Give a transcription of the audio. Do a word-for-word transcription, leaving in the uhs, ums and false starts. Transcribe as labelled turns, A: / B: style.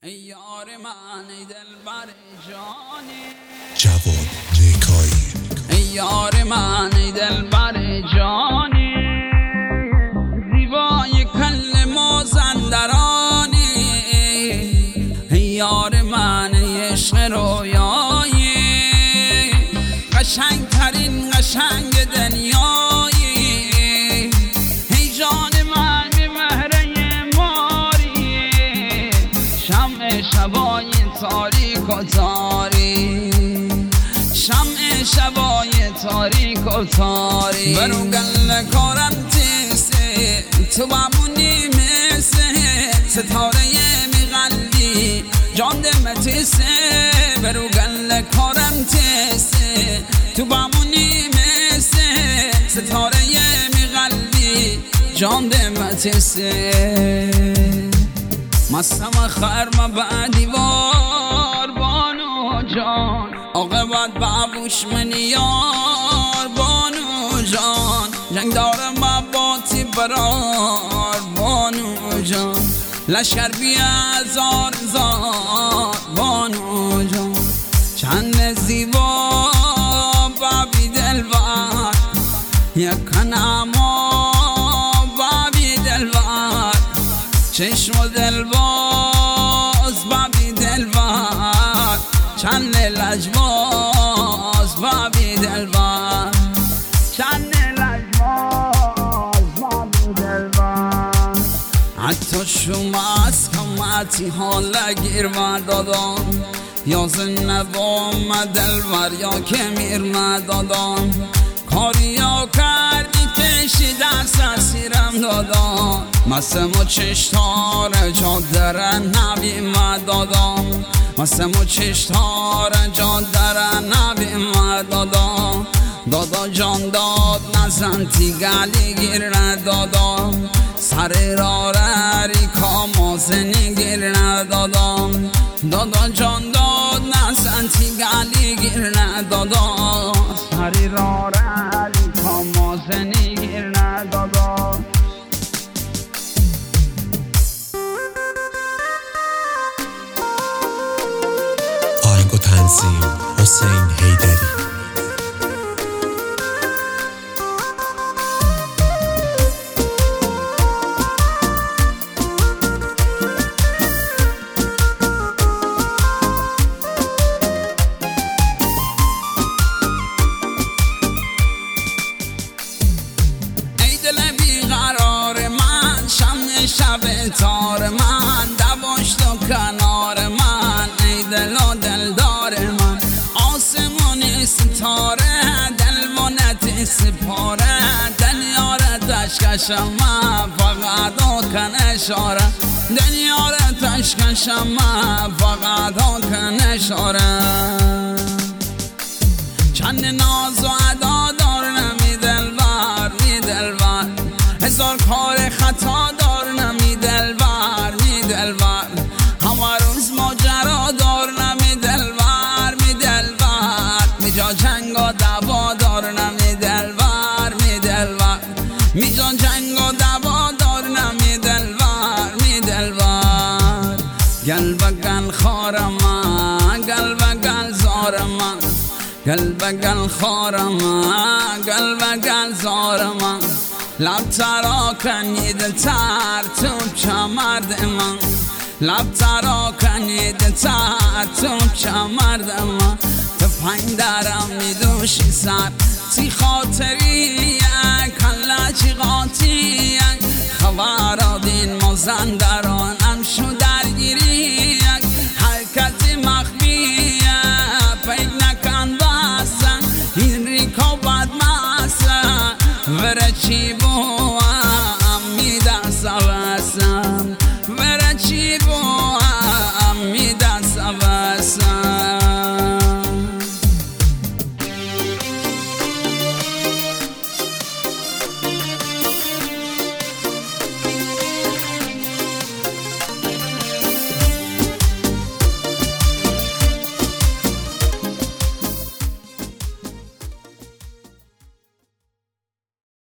A: ای یار من ای دلبر جانی
B: جواد نیکایی،
A: ای یار من ای دلبر جانی زیبای کل مازندرانی ای یار من ای عشق رویایی قشنگ ترین قشنگ دنیایی ای جان من بی مهره ماری شمع شبای تاریک و تاری شمع شبای تاریک و تاری برو گل کارم تیسه تو بمونی مثه ستاره می قلبی جان دمتیسه برو گل کارم تیسه تو بمونی مثه ستاره می قلبی جان دمتیسه مستم خرم بعدی وار بانو جان عاقبت بابوش منی یار بانو جان جنگ دارم باتی برار بانو جان لشکر بیازار زار بانو جان چند زیبا بابی دلوار یکن اما بابی دلوار چشم و دلباز بابی دلوار چند لجباز بابی دلوار چند لجباز بابی دلوار حتی شما از کمتی حالا گیر دادم یا زنب آمد دلوار یا که میر دادم کاری یا کردی کشی در سیرم دادم مسم و چشتار جا درن نبی دادم مسم و چشتار جا درن نبی دادم دادا جان داد نزن تیگلی گیر ندادم سر را رری کامازنی گیر ندادم دادا جان داد نزن تیگلی گیر ندادم سر را رری کامازنی گیر ندادم
B: آهنگ و تنظیم حسین حیدری.
A: شب تار من دباش تو کنار من ای دل و دلدار من آسمانی ستاره دلمونت سپاره دنیاره تشکشم من فقط آکن اشاره دنیاره تشکشم من فقط آکن اشاره چند ناز و ادا دارم می دلبر می دلبر هزار کار خطا دارم می دلبر می دلبر همه روز ماجرا دارم می دلبر می دلبر می جا جنگ و دعوا دارم می دلبر می دلبر می جا جنگ و دعوا دارم می دلبر می دلبر گل بگل خارم من گل بگل زارم من گل بگل خارم من گل بگل زارم من لب ترا کنید تر تو چمرد من لب ترا کنید تر تو چمرد من تو پنگ درم میدوشی سر تی خاطری کلا چی قاطی خبر آدین مازند